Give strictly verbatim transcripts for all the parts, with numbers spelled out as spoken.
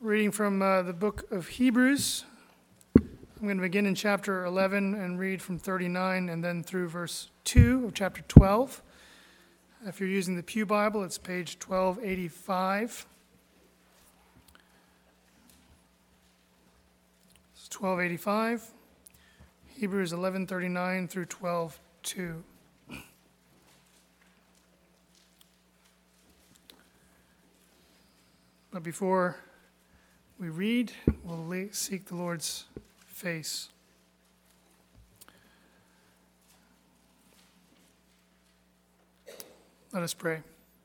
Reading from uh, the book of Hebrews. I'm going to begin in chapter eleven and read from thirty-nine and then through verse two of chapter twelve. If you're using the Pew Bible, it's page twelve eighty-five. It's twelve eighty-five, Hebrews eleven thirty-nine through twelve two. But before we read, we'll seek the Lord's face. Let us pray.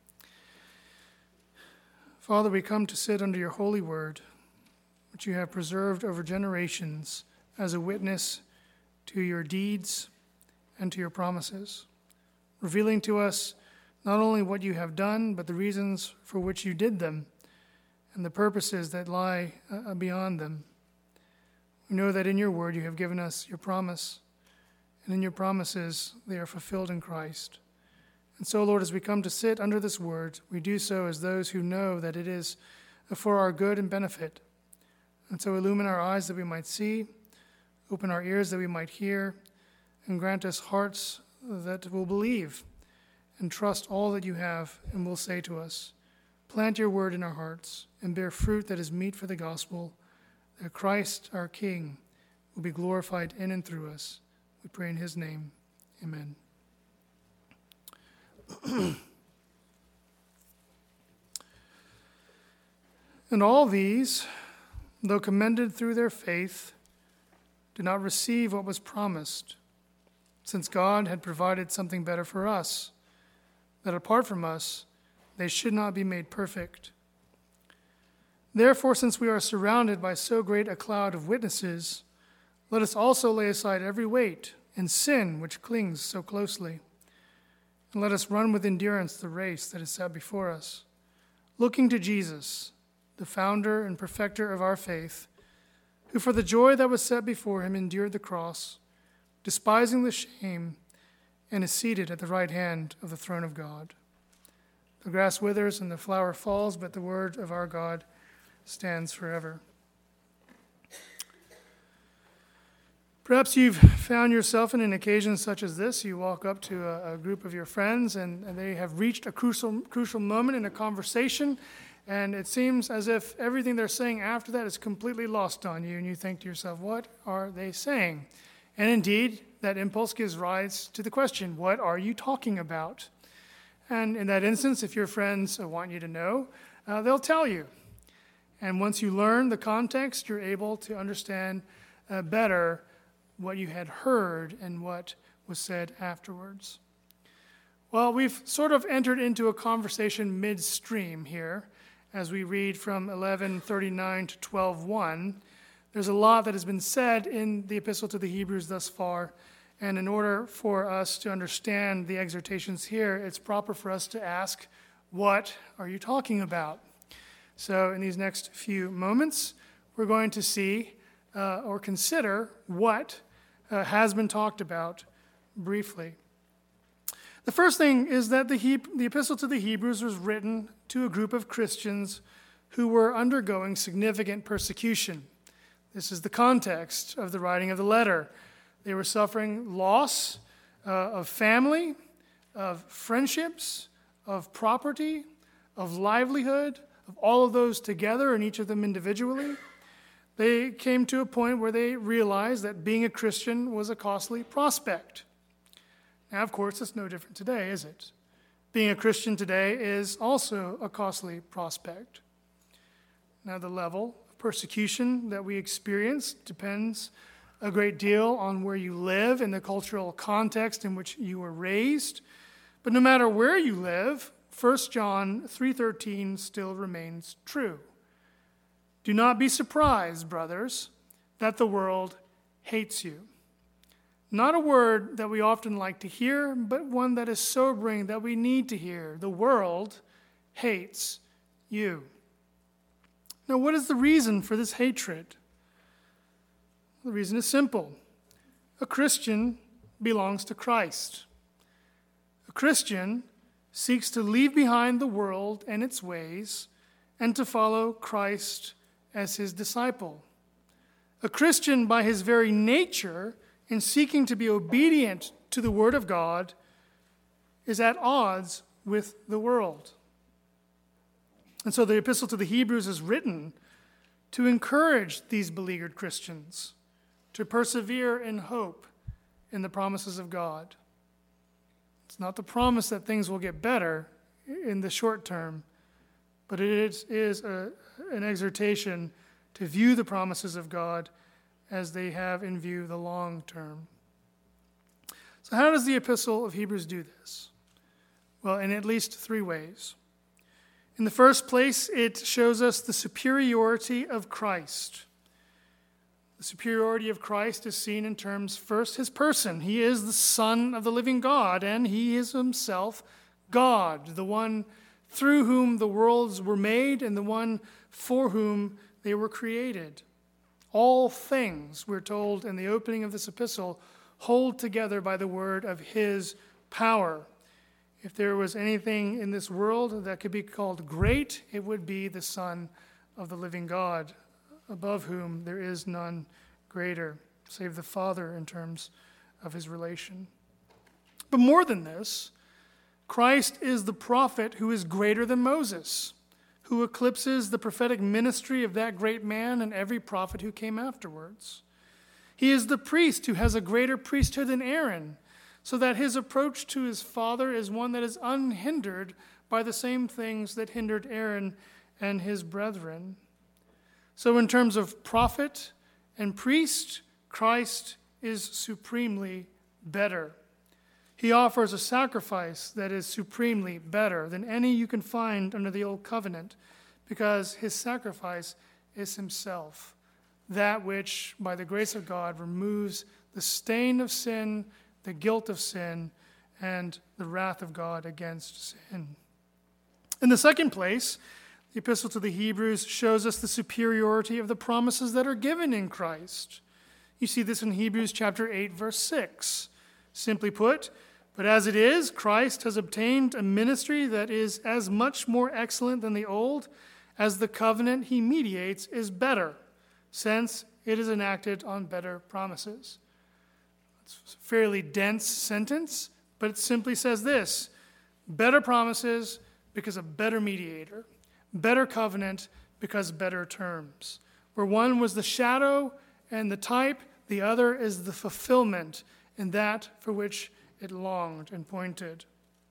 Father, we come to sit under your holy word, which you have preserved over generations as a witness to your deeds and to your promises, revealing to us not only what you have done, but the reasons for which you did them, and the purposes that lie uh, beyond them. We know that in your word you have given us your promise, and in your promises they are fulfilled in Christ. And so, Lord, as we come to sit under this word, we do so as those who know that it is for our good and benefit. And so illumine our eyes that we might see, open our ears that we might hear, and grant us hearts that will believe and trust all that you have and will say to us. Plant your word in our hearts and bear fruit that is meet for the gospel, that Christ, our King, will be glorified in and through us. We pray in his name. Amen. And all these, though commended through their faith, did not receive what was promised, since God had provided something better for us, that apart from us, they should not be made perfect. Therefore, since we are surrounded by so great a cloud of witnesses, let us also lay aside every weight and sin which clings so closely. And let us run with endurance the race that is set before us, looking to Jesus, the founder and perfecter of our faith, who for the joy that was set before him endured the cross, despising the shame, and is seated at the right hand of the throne of God. The grass withers and the flower falls, but the word of our God stands forever. Perhaps you've found yourself in an occasion such as this. You walk up to a, a group of your friends and, and they have reached a crucial, crucial moment in a conversation, and it seems as if everything they're saying after that is completely lost on you, and you think to yourself, what are they saying? And indeed, that impulse gives rise to the question, what are you talking about? And in that instance, if your friends want you to know, uh, they'll tell you. And once you learn the context, you're able to understand uh, better what you had heard and what was said afterwards. Well, we've sort of entered into a conversation midstream here as we read from eleven thirty-nine to twelve one. There's a lot that has been said in the epistle to the Hebrews thus far. And in order for us to understand the exhortations here, it's proper for us to ask, what are you talking about? So in these next few moments, we're going to see uh, or consider what uh, has been talked about briefly. The first thing is that the, he- the epistle to the Hebrews was written to a group of Christians who were undergoing significant persecution. This is the context of the writing of the letter. They were suffering loss uh, of family, of friendships, of property, of livelihood, of all of those together and each of them individually. They came to a point where they realized that being a Christian was a costly prospect. Now, of course, it's no different today, is it? Being a Christian today is also a costly prospect. Now, the level of persecution that we experience depends a great deal on where you live and the cultural context in which you were raised. But no matter where you live, First John three thirteen still remains true. Do not be surprised, brothers, that the world hates you. Not a word that we often like to hear, but one that is sobering that we need to hear. The world hates you. Now, what is the reason for this hatred? The reason is simple. A Christian belongs to Christ. A Christian seeks to leave behind the world and its ways and to follow Christ as his disciple. A Christian, by his very nature, in seeking to be obedient to the Word of God, is at odds with the world. And so the Epistle to the Hebrews is written to encourage these beleaguered Christians to persevere in hope in the promises of God. It's not the promise that things will get better in the short term, but it is, is a, an exhortation to view the promises of God as they have in view the long term. So how does the Epistle of Hebrews do this? Well, in at least three ways. In the first place, it shows us the superiority of Christ. The superiority of Christ is seen in terms, first, his person. He is the Son of the living God, and he is himself God, the one through whom the worlds were made and the one for whom they were created. All things, we're told in the opening of this epistle, hold together by the word of his power. If there was anything in this world that could be called great, it would be the Son of the living God, above whom there is none greater, save the Father in terms of his relation. But more than this, Christ is the prophet who is greater than Moses, who eclipses the prophetic ministry of that great man and every prophet who came afterwards. He is the priest who has a greater priesthood than Aaron, so that his approach to his Father is one that is unhindered by the same things that hindered Aaron and his brethren. So in terms of prophet and priest, Christ is supremely better. He offers a sacrifice that is supremely better than any you can find under the old covenant, because his sacrifice is himself, that which, by the grace of God, removes the stain of sin, the guilt of sin, and the wrath of God against sin. In the second place, the Epistle to the Hebrews shows us the superiority of the promises that are given in Christ. You see this in Hebrews chapter eight, verse six. Simply put, but as it is, Christ has obtained a ministry that is as much more excellent than the old, as the covenant he mediates is better, since it is enacted on better promises. It's a fairly dense sentence, but it simply says this: better promises because a better mediator, better covenant because better terms. Where one was the shadow and the type, the other is the fulfillment in that for which it longed and pointed.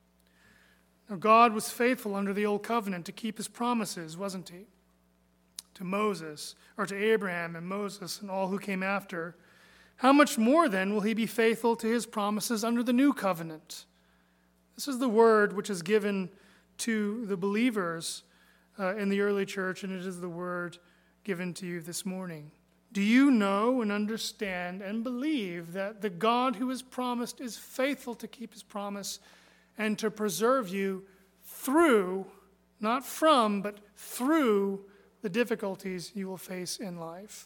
Now, God was faithful under the old covenant to keep his promises, wasn't he? To Moses, or to Abraham and Moses and all who came after. How much more then will he be faithful to his promises under the new covenant? This is the word which is given to the believers uh, in the early church, and it is the word given to you this morning. Do you know and understand and believe that the God who has promised is faithful to keep his promise and to preserve you through, not from, but through the difficulties you will face in life?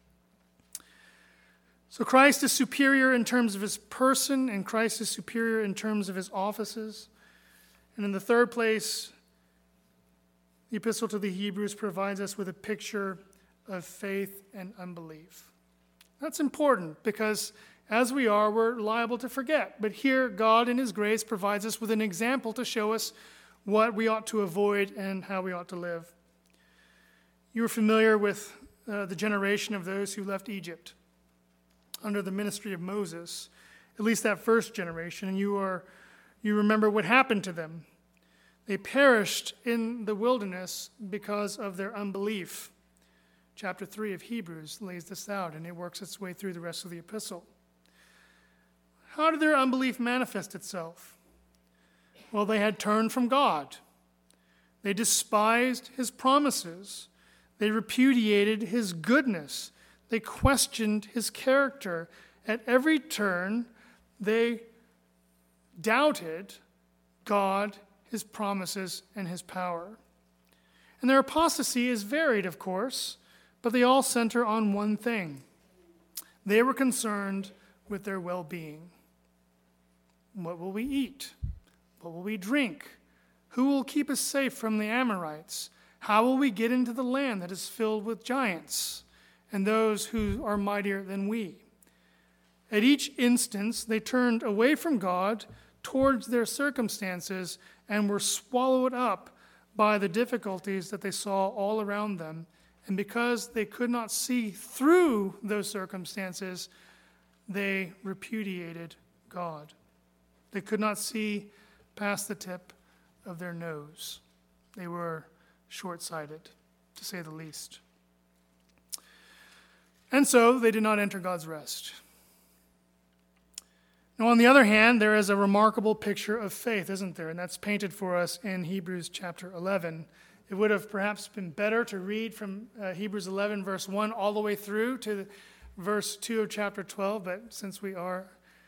So Christ is superior in terms of his person, and Christ is superior in terms of his offices. And in the third place, the Epistle to the Hebrews provides us with a picture of faith and unbelief. That's important because as we are, we're liable to forget. But here, God in his grace provides us with an example to show us what we ought to avoid and how we ought to live. You are familiar with uh, the generation of those who left Egypt under the ministry of Moses, at least that first generation, and you are you remember what happened to them. They perished in the wilderness because of their unbelief. Chapter three of Hebrews lays this out, and it works its way through the rest of the epistle. How did their unbelief manifest itself? Well, they had turned from God. They despised his promises. They repudiated his goodness. They questioned his character. At every turn, they doubted God, his promises, and his power. And their apostasy is varied, of course, but they all center on one thing. They were concerned with their well-being. What will we eat? What will we drink? Who will keep us safe from the Amorites? How will we get into the land that is filled with giants and those who are mightier than we? At each instance, they turned away from God towards their circumstances and were swallowed up by the difficulties that they saw all around them. And because they could not see through those circumstances, they repudiated God. They could not see past the tip of their nose. They were short-sighted, to say the least. And so they did not enter God's rest. Now, on the other hand, there is a remarkable picture of faith, isn't there? And that's painted for us in Hebrews chapter eleven. It would have perhaps been better to read from uh, Hebrews eleven, verse one, all the way through to verse two of chapter twelve, but since we are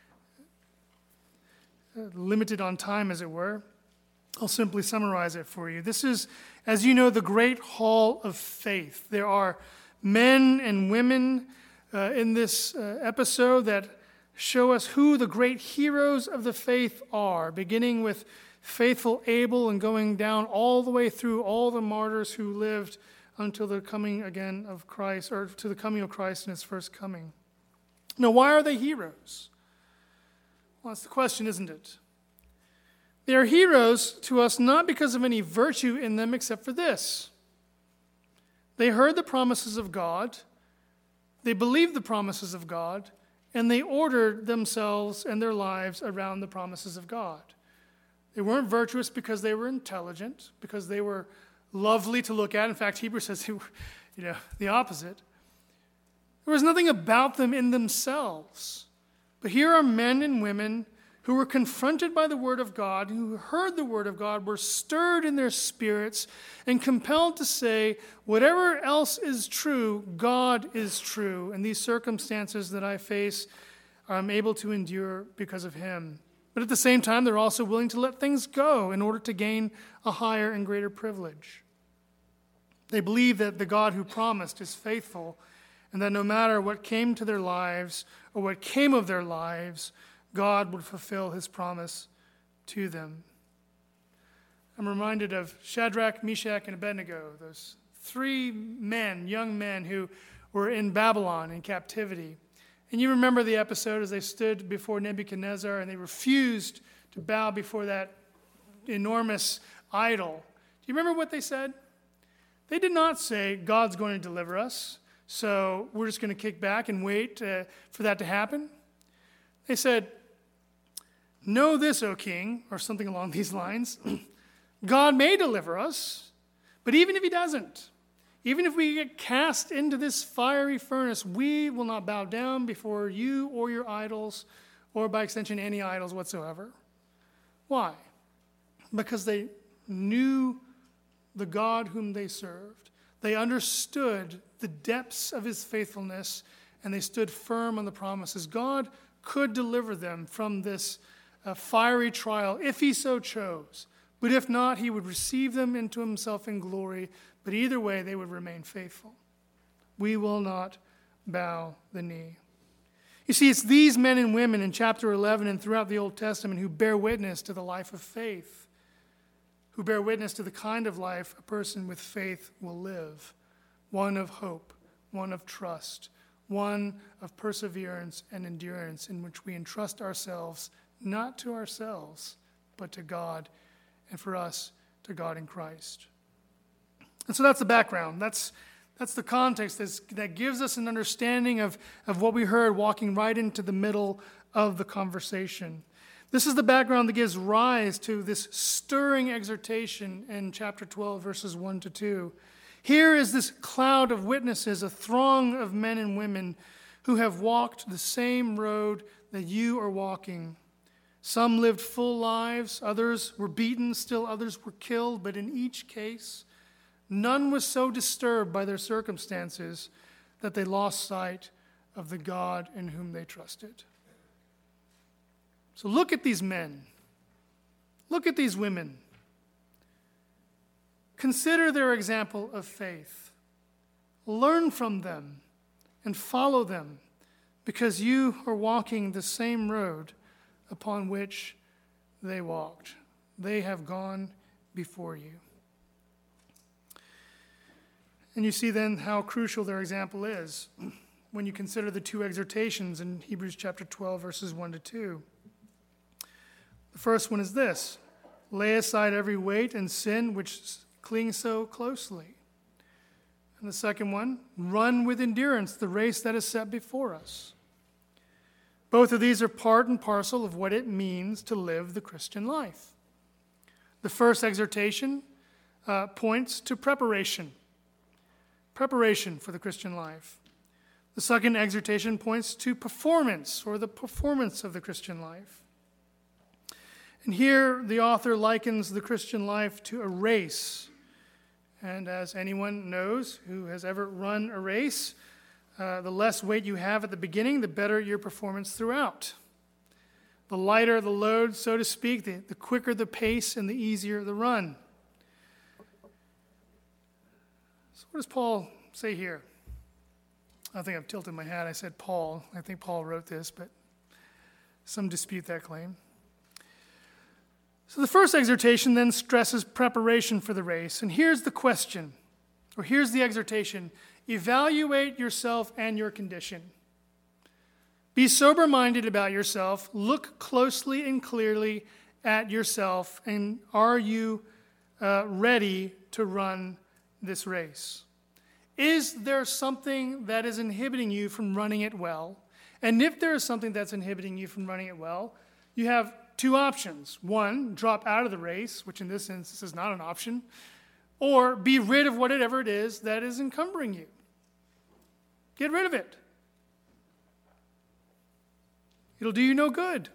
limited on time, as it were, I'll simply summarize it for you. This is, as you know, the great hall of faith. There are men and women uh, in this uh, episode that show us who the great heroes of the faith are, beginning with faithful Abel and going down all the way through all the martyrs who lived until the coming again of Christ, or to the coming of Christ in his first coming. Now, why are they heroes? Well, that's the question, isn't it? They are heroes to us not because of any virtue in them except for this. They heard the promises of God, they believed the promises of God, and they ordered themselves and their lives around the promises of God. They weren't virtuous because they were intelligent, because they were lovely to look at. In fact, Hebrews says they were, you know, the opposite. There was nothing about them in themselves. But here are men and women who were confronted by the word of God, who heard the word of God, were stirred in their spirits, and compelled to say, whatever else is true, God is true. And these circumstances that I face, I'm able to endure because of him. But at the same time, they're also willing to let things go in order to gain a higher and greater privilege. They believe that the God who promised is faithful, and that no matter what came to their lives or what came of their lives, God would fulfill his promise to them. I'm reminded of Shadrach, Meshach, and Abednego, those three men, young men who were in Babylon in captivity. And you remember the episode as they stood before Nebuchadnezzar and they refused to bow before that enormous idol. Do you remember what they said? They did not say, God's going to deliver us, so we're just going to kick back and wait uh, for that to happen. They said, know this, O king, or something along these lines. God may deliver us, but even if he doesn't, even if we get cast into this fiery furnace, we will not bow down before you or your idols, or by extension, any idols whatsoever. Why? Because they knew the God whom they served. They understood the depths of his faithfulness, and they stood firm on the promises. God could deliver them from this uh, fiery trial if he so chose. But if not, he would receive them into himself in glory. But either way, they would remain faithful. We will not bow the knee. You see, it's these men and women in chapter eleven and throughout the Old Testament who bear witness to the life of faith, who bear witness to the kind of life a person with faith will live, one of hope, one of trust, one of perseverance and endurance, in which we entrust ourselves not to ourselves, but to God, and for us, to God in Christ. And so that's the background. That's, that's the context that's, that gives us an understanding of, of what we heard walking right into the middle of the conversation. This is the background that gives rise to this stirring exhortation in chapter twelve, verses one to two. Here is this cloud of witnesses, a throng of men and women who have walked the same road that you are walking. Some lived full lives, others were beaten, still others were killed, but in each case, none was so disturbed by their circumstances that they lost sight of the God in whom they trusted. So look at these men. Look at these women. Consider their example of faith. Learn from them and follow them, because you are walking the same road upon which they walked. They have gone before you. And you see then how crucial their example is when you consider the two exhortations in Hebrews chapter twelve, verses one to two. The first one is this: lay aside every weight and sin which clings so closely. And the second one, run with endurance the race that is set before us. Both of these are part and parcel of what it means to live the Christian life. The first exhortation uh, points to preparation. Preparation for the Christian life. The second exhortation points to performance, or the performance of the Christian life. And here the author likens the Christian life to a race. And as anyone knows who has ever run a race, uh, the less weight you have at the beginning, the better your performance throughout. The lighter the load, so to speak, the, the quicker the pace and the easier the run. So what does Paul say here? I think I've tilted my hat. I said Paul. I think Paul wrote this, but some dispute that claim. So the first exhortation then stresses preparation for the race. And here's the question, or here's the exhortation: evaluate yourself and your condition. Be sober-minded about yourself. Look closely and clearly at yourself. And are you uh, ready to run this race? Is there something that is inhibiting you from running it well? And if there is something that's inhibiting you from running it well, you have two options. One, drop out of the race, which in this instance is not an option, or be rid of whatever it is that is encumbering you. Get rid of it. It'll do you no good.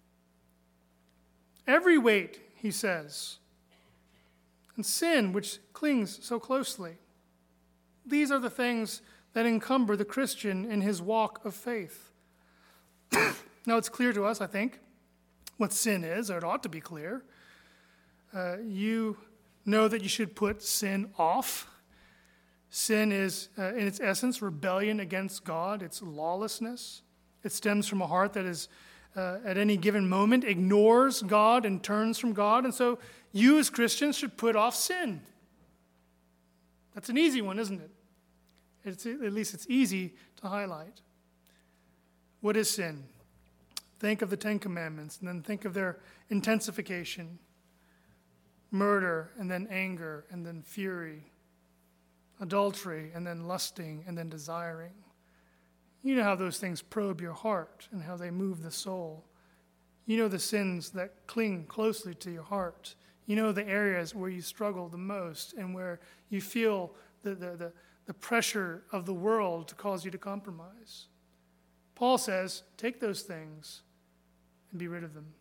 Every weight, he says, and sin, which clings so closely. These are the things that encumber the Christian in his walk of faith. Now, it's clear to us, I think, what sin is, or it ought to be clear. Uh, you know that you should put sin off. Sin is, uh, in its essence, rebellion against God. It's lawlessness. It stems from a heart that is, uh, at any given moment, ignores God and turns from God. And so you as Christians should put off sin. That's an easy one, isn't it? It's, at least it's easy to highlight. What is sin? Think of the Ten Commandments, and then think of their intensification. Murder, and then anger, and then fury. Adultery, and then lusting, and then desiring. You know how those things probe your heart and how they move the soul. You know the sins that cling closely to your heart. You know the areas where you struggle the most and where you feel the, the, the, the pressure of the world to cause you to compromise. Paul says, take those things and be rid of them.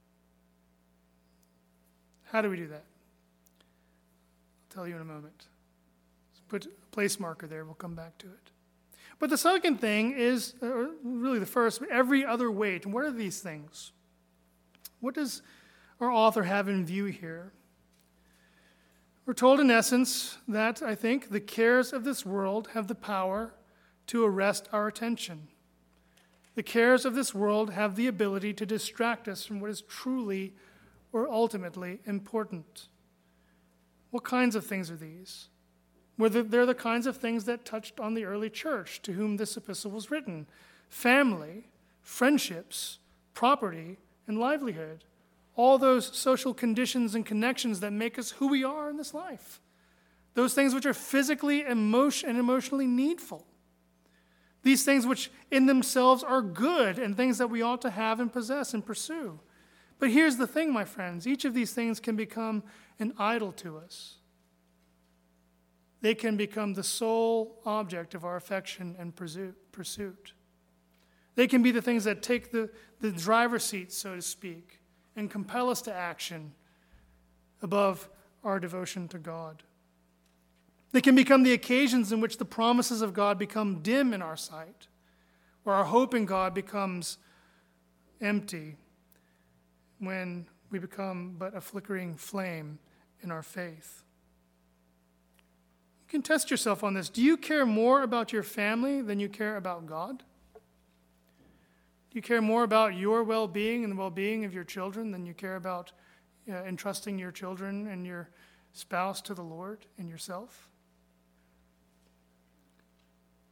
How do we do that? I'll tell you in a moment. Let's put a place marker there. We'll come back to it. But the second thing is, uh, really the first, every other weight. And what are these things? What does our author have in view here? We're told in essence that, I think, the cares of this world have the power to arrest our attention. The cares of this world have the ability to distract us from what is truly or ultimately important. What kinds of things are these? Well, they're the kinds of things that touched on the early church to whom this epistle was written. Family, friendships, property, and livelihood. All those social conditions and connections that make us who we are in this life. Those things which are physically emotion, and emotionally needful. These things which in themselves are good and things that we ought to have and possess and pursue. But here's the thing, my friends. Each of these things can become an idol to us. They can become the sole object of our affection and pursuit. They can be the things that take the, the driver's seat, so to speak, and compel us to action above our devotion to God. They can become the occasions in which the promises of God become dim in our sight, where our hope in God becomes empty, when we become but a flickering flame in our faith. You can test yourself on this. Do you care more about your family than you care about God? Do you care more about your well-being and the well-being of your children than you care about uh, entrusting your children and your spouse to the Lord and yourself?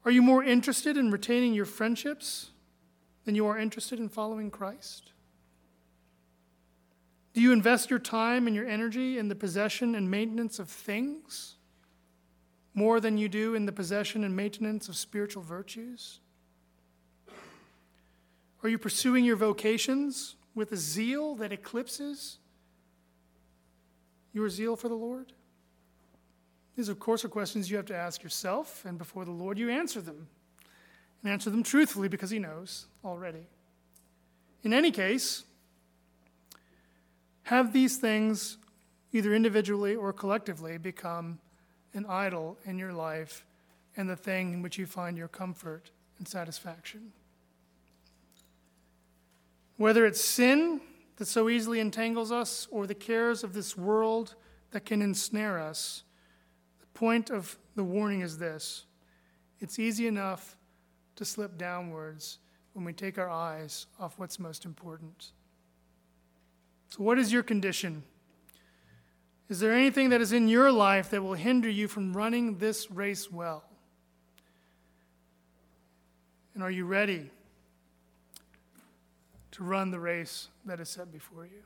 Are you more interested in retaining your friendships than you are interested in following Christ? Do you invest your time and your energy in the possession and maintenance of things more than you do in the possession and maintenance of spiritual virtues? Are you pursuing your vocations with a zeal that eclipses your zeal for the Lord? These, of course, are questions you have to ask yourself, and before the Lord you answer them. And answer them truthfully because he knows already. In any case, have these things, either individually or collectively, become an idol in your life and the thing in which you find your comfort and satisfaction. Whether it's sin that so easily entangles us or the cares of this world that can ensnare us, the point of the warning is this: it's easy enough to slip downwards when we take our eyes off what's most important. So what is your condition? Is there anything that is in your life that will hinder you from running this race well? And are you ready to run the race that is set before you?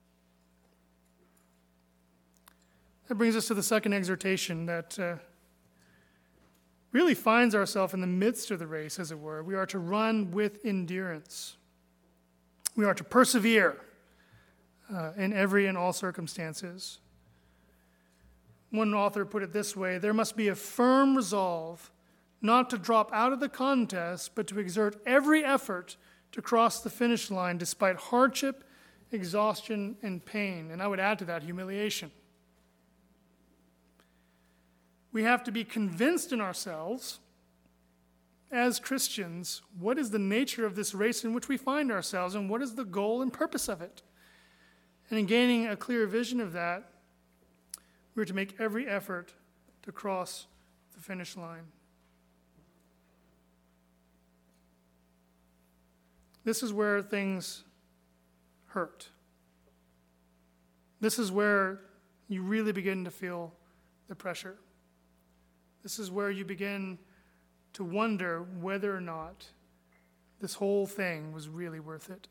That brings us to the second exhortation that uh, really finds ourselves in the midst of the race, as it were. We are to run with endurance. We are to persevere uh, in every and all circumstances. One author put it this way: there must be a firm resolve not to drop out of the contest, but to exert every effort to cross the finish line despite hardship, exhaustion, and pain. And I would add to that humiliation. We have to be convinced in ourselves, as Christians, what is the nature of this race in which we find ourselves and what is the goal and purpose of it. And in gaining a clear vision of that, we're to make every effort to cross the finish line. This is where things hurt. This is where you really begin to feel the pressure. This is where you begin to wonder whether or not this whole thing was really worth it.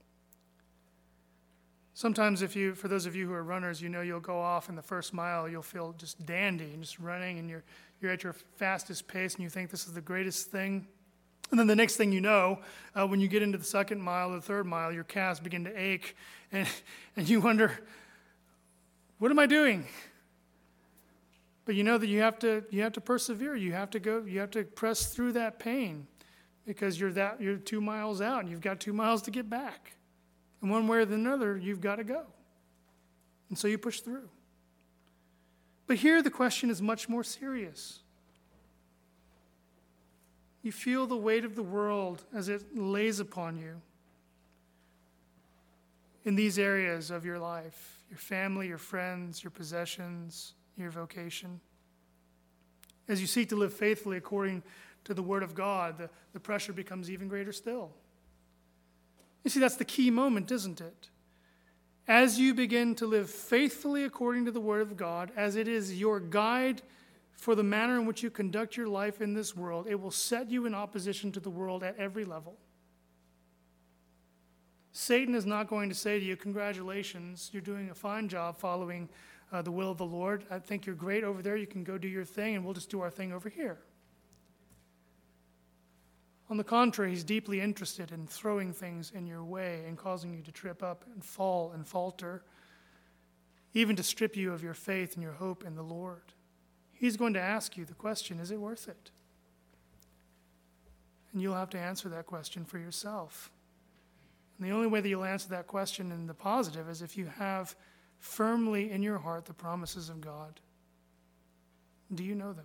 Sometimes if you, for those of you who are runners, you know you'll go off in the first mile, you'll feel just dandy and just running, and you're you're at your fastest pace and you think this is the greatest thing. And then the next thing you know, uh, when you get into the second mile or the third mile, your calves begin to ache and, and you wonder, what am I doing? But you know that you have to you have to persevere. You have to go, you have to press through that pain because you're that you're two miles out and you've got two miles to get back. And one way or another, you've got to go. And so you push through. But here the question is much more serious. You feel the weight of the world as it lays upon you in these areas of your life, your family, your friends, your possessions, your vocation. As you seek to live faithfully according to the Word of God, the, the pressure becomes even greater still. You see, that's the key moment, isn't it? As you begin to live faithfully according to the Word of God, as it is your guide for the manner in which you conduct your life in this world, it will set you in opposition to the world at every level. Satan is not going to say to you, congratulations, you're doing a fine job following uh, the will of the Lord. I think you're great over there. You can go do your thing, and we'll just do our thing over here. On the contrary, he's deeply interested in throwing things in your way and causing you to trip up and fall and falter, even to strip you of your faith and your hope in the Lord. He's going to ask you the question, is it worth it? And you'll have to answer that question for yourself. And the only way that you'll answer that question in the positive is if you have firmly in your heart the promises of God. Do you know them?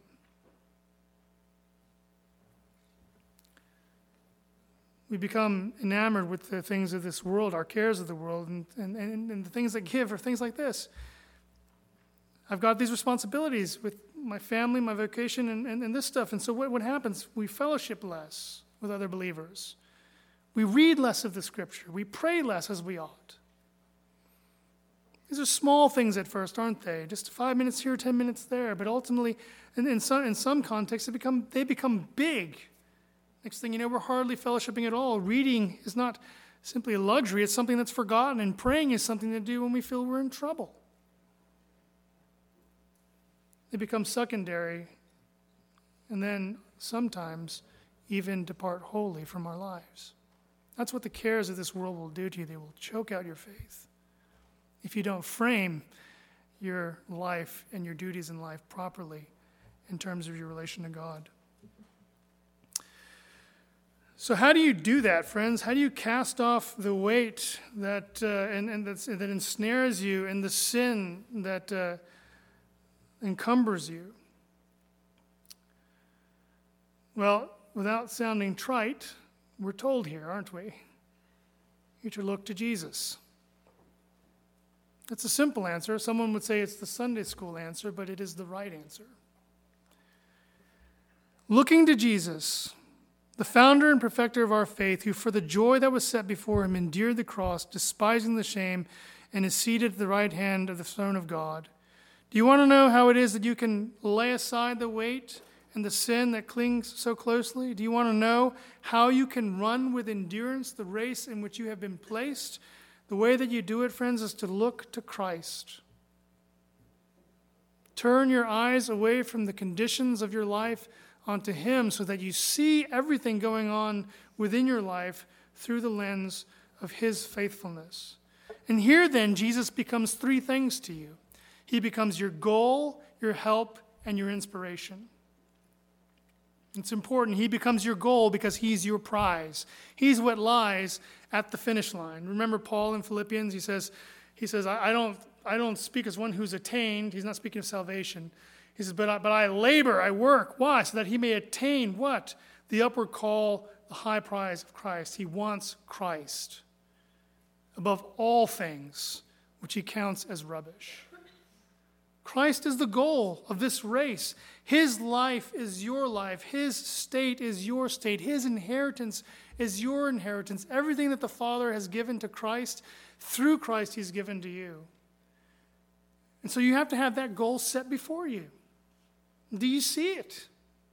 We become enamored with the things of this world, our cares of the world, and, and, and the things that give are things like this. I've got these responsibilities with my family, my vocation, and, and, and this stuff. And so what, what happens? We fellowship less with other believers. We read less of the Scripture. We pray less as we ought. These are small things at first, aren't they? Just five minutes here, ten minutes there. But ultimately, in, in, some, in some contexts, they become, they become big. Next thing you know, we're hardly fellowshipping at all. Reading is not simply a luxury. It's something that's forgotten. And praying is something to do when we feel we're in trouble. They become secondary. And then sometimes even depart wholly from our lives. That's what the cares of this world will do to you. They will choke out your faith if you don't frame your life and your duties in life properly in terms of your relation to God. So how do you do that, friends? How do you cast off the weight that uh, and, and that's, that ensnares you and the sin that uh, encumbers you? Well, without sounding trite, we're told here, aren't we? You should look to Jesus. That's a simple answer. Someone would say it's the Sunday school answer, but it is the right answer. Looking to Jesus, the founder and perfecter of our faith, who for the joy that was set before him endured the cross, despising the shame, and is seated at the right hand of the throne of God. Do you want to know how it is that you can lay aside the weight and the sin that clings so closely? Do you want to know how you can run with endurance the race in which you have been placed? The way that you do it, friends, is to look to Christ. Turn your eyes away from the conditions of your life onto him so that you see everything going on within your life through the lens of his faithfulness. And here then, Jesus becomes three things to you. He becomes your goal, your help, and your inspiration. It's important. He becomes your goal because he's your prize. He's what lies at the finish line. Remember Paul in Philippians? He says, he says, I, I don't I don't speak as one who's attained. He's not speaking of salvation. He says, but I, but I labor, I work. Why? So that he may attain what? The upward call, the high prize of Christ. He wants Christ above all things, which he counts as rubbish. Christ is the goal of this race. His life is your life. His state is your state. His inheritance is your inheritance. Everything that the Father has given to Christ, through Christ he's given to you. And so you have to have that goal set before you. Do you see it?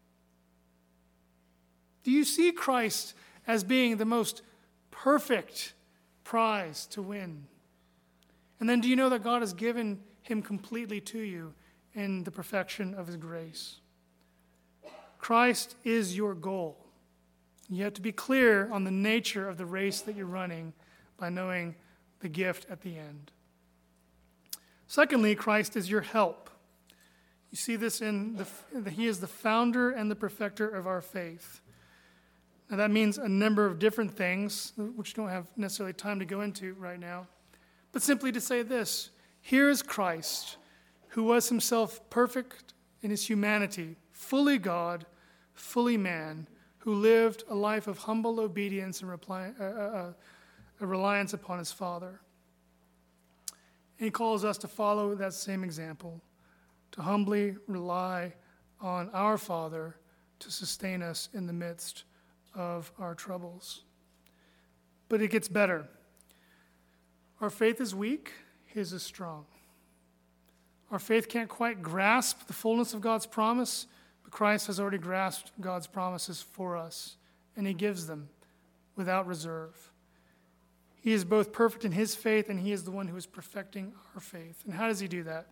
Do you see Christ as being the most perfect prize to win? And then do you know that God has given him completely to you in the perfection of his grace? Christ is your goal. You have to be clear on the nature of the race that you're running by knowing the gift at the end. Secondly, Christ is your help. You see this in the, he is the founder and the perfecter of our faith. Now that means a number of different things, which don't have necessarily time to go into right now. But simply to say this, here is Christ, who was himself perfect in his humanity, fully God, fully man, who lived a life of humble obedience and reply, uh, uh, a reliance upon his Father. And he calls us to follow that same example, to humbly rely on our Father to sustain us in the midst of our troubles. But it gets better. Our faith is weak, his is strong. Our faith can't quite grasp the fullness of God's promise, but Christ has already grasped God's promises for us, and he gives them without reserve. He is both perfect in his faith, and he is the one who is perfecting our faith. And how does he do that?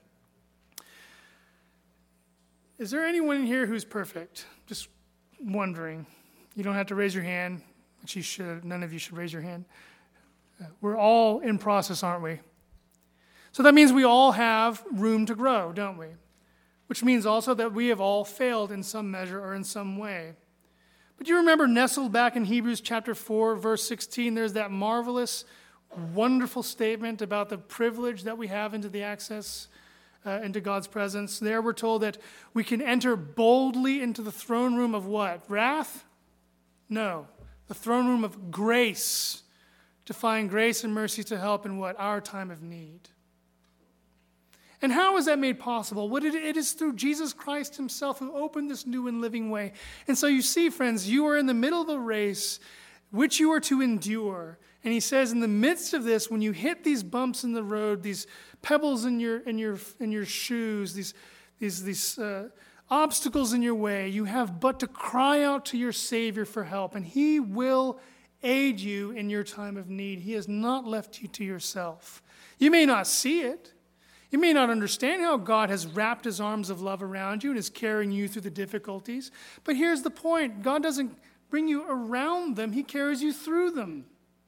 Is there anyone in here who's perfect? Just wondering. You don't have to raise your hand, which you should. None of you should raise your hand. We're all in process, aren't we? So that means we all have room to grow, don't we? Which means also that we have all failed in some measure or in some way. But you remember nestled back in Hebrews chapter four, verse sixteen, there's that marvelous, wonderful statement about the privilege that we have into the access uh, into God's presence. There we're told that we can enter boldly into the throne room of what? Wrath? No. The throne room of grace, to find grace and mercy to help in what? Our time of need. And how is that made possible? Well, it is through Jesus Christ himself who opened this new and living way. And so you see, friends, you are in the middle of a race which you are to endure. And he says, in the midst of this, when you hit these bumps in the road, these pebbles in your in your in your shoes, these these these uh, obstacles in your way, you have but to cry out to your Savior for help, and he will aid you in your time of need. He has not left you to yourself. You may not see it. You may not understand how God has wrapped his arms of love around you and is carrying you through the difficulties. But here's the point. God doesn't bring you around them. He carries you through them.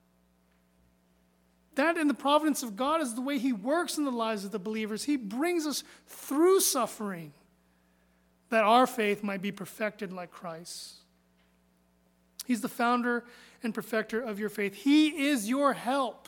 That in the providence of God is the way he works in the lives of the believers. He brings us through suffering that our faith might be perfected like Christ. He's the founder and perfecter of your faith. He is your help.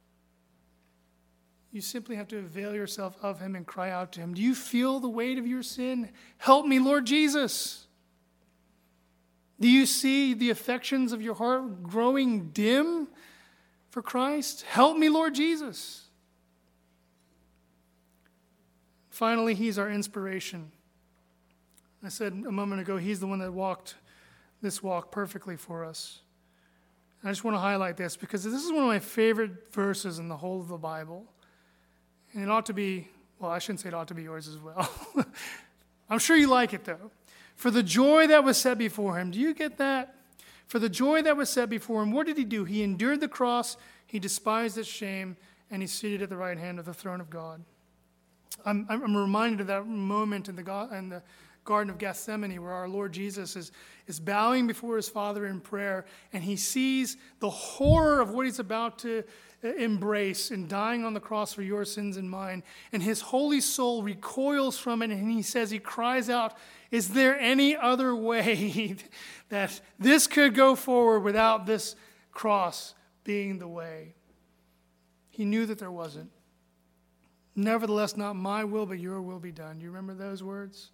You simply have to avail yourself of him and cry out to him. Do you feel the weight of your sin? Help me, Lord Jesus. Do you see the affections of your heart growing dim for Christ? Help me, Lord Jesus. Finally, he's our inspiration. I said a moment ago, he's the one that walked this walk perfectly for us. I just want to highlight this because this is one of my favorite verses in the whole of the Bible. And it ought to be, well, I shouldn't say it ought to be yours as well. I'm sure you like it, though. For the joy that was set before him. Do you get that? For the joy that was set before him, what did he do? He endured the cross, he despised its shame, and he's seated at the right hand of the throne of God. I'm, I'm reminded of that moment in the, God, in the Garden of Gethsemane where our Lord Jesus is, is bowing before his Father in prayer, and he sees the horror of what he's about to embrace in dying on the cross for your sins and mine. And his holy soul recoils from it, and he says, he cries out, is there any other way that this could go forward without this cross being the way? He knew that there wasn't. Nevertheless, not my will, but your will be done. Do you remember those words?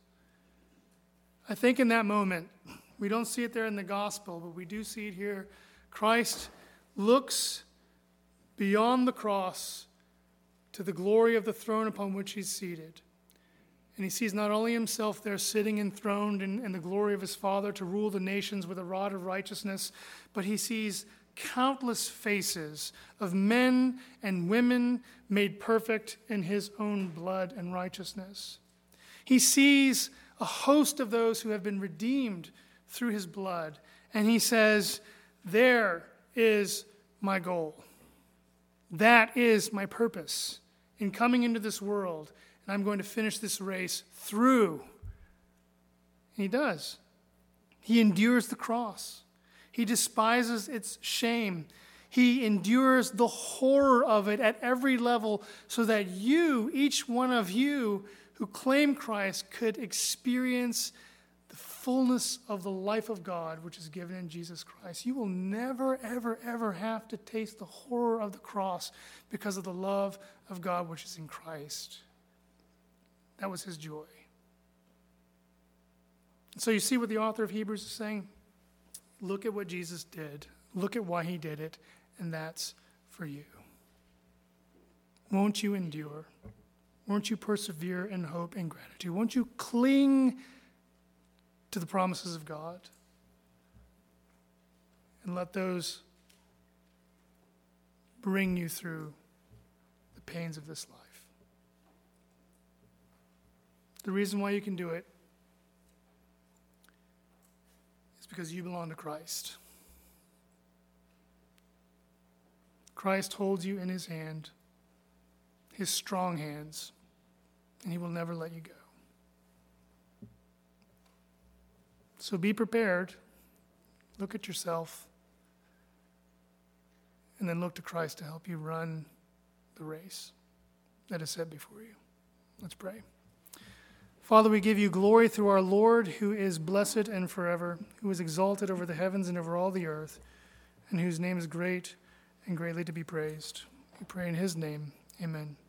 I think in that moment, we don't see it there in the gospel, but we do see it here. Christ looks beyond the cross to the glory of the throne upon which he's seated. And he sees not only himself there sitting enthroned in, in the glory of his Father to rule the nations with a rod of righteousness, but he sees countless faces of men and women made perfect in his own blood and righteousness. He sees a host of those who have been redeemed through his blood, and he says, there is my goal. That is my purpose in coming into this world, and I'm going to finish this race through. And he does. He endures the cross. He despises its shame. He endures the horror of it at every level so that you, each one of you who claim Christ, could experience the fullness of the life of God, which is given in Jesus Christ. You will never, ever, ever have to taste the horror of the cross because of the love of God, which is in Christ. That was his joy. So you see what the author of Hebrews is saying? Look at what Jesus did. Look at why he did it, and that's for you. Won't you endure? Won't you persevere in hope and gratitude? Won't you cling to the promises of God and let those bring you through the pains of this life? The reason why you can do it is because you belong to Christ. Christ holds you in his hand, his strong hands, and he will never let you go. So be prepared. Look at yourself, and then look to Christ to help you run the race that is set before you. Let's pray. Father, we give you glory through our Lord, who is blessed and forever, who is exalted over the heavens and over all the earth, and whose name is great and greatly to be praised. We pray in his name. Amen.